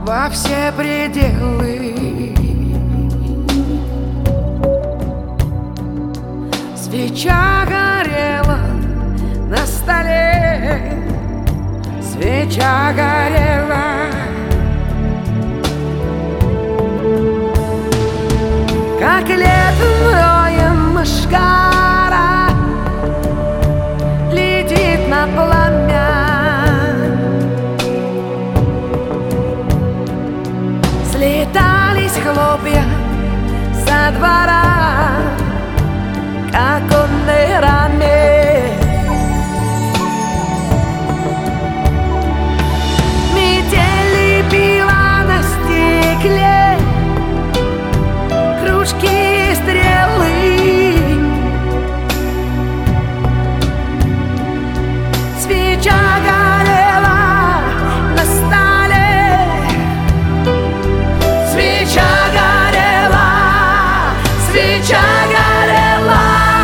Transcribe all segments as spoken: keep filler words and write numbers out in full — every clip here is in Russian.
во все пределы. Свеча горела на столе, свеча горела, как летом роем мышкара летит на пламя. Слетались хлопья со двора, как конные раны. Метели пила на стекле, кружки и стрелы. Свеча горела на столе, свеча горела, свеча горела.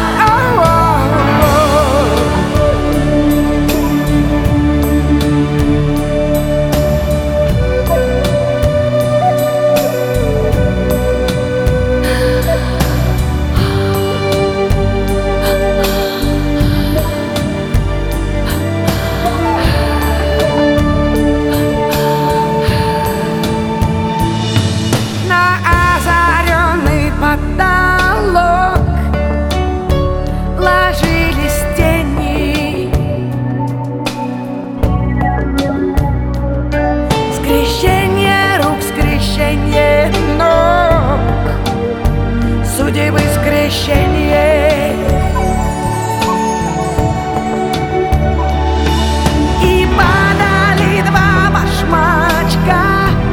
Судьбы скрещение, и падали два башмачка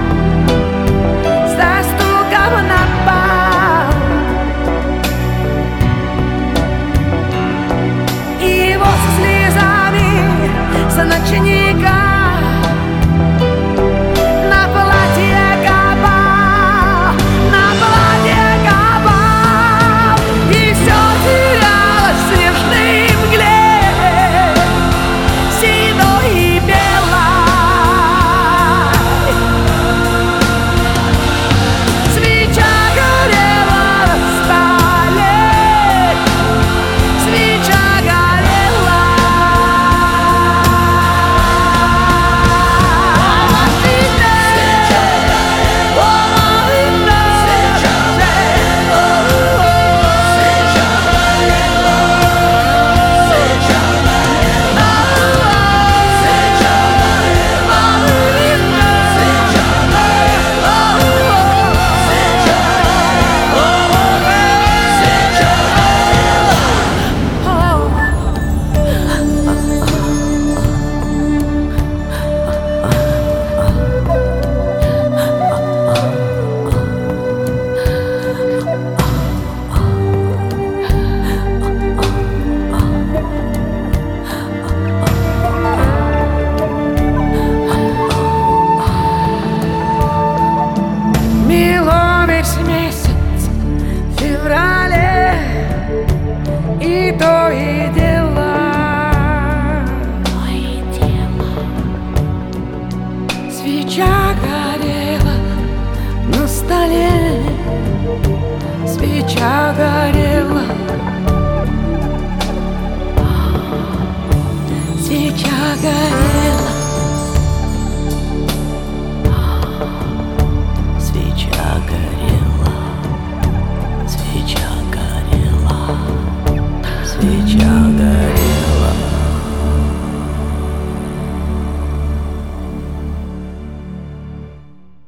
со стуком на пол, и его со слезами с ночника на платье капал, на платье капал. И все терялось в снежной мгле, седой и белой. Свеча горела на столе, свеча горела. Месяц в феврале, и то и дело, то и дело. Свеча горела на столе, свеча горела, свеча горела.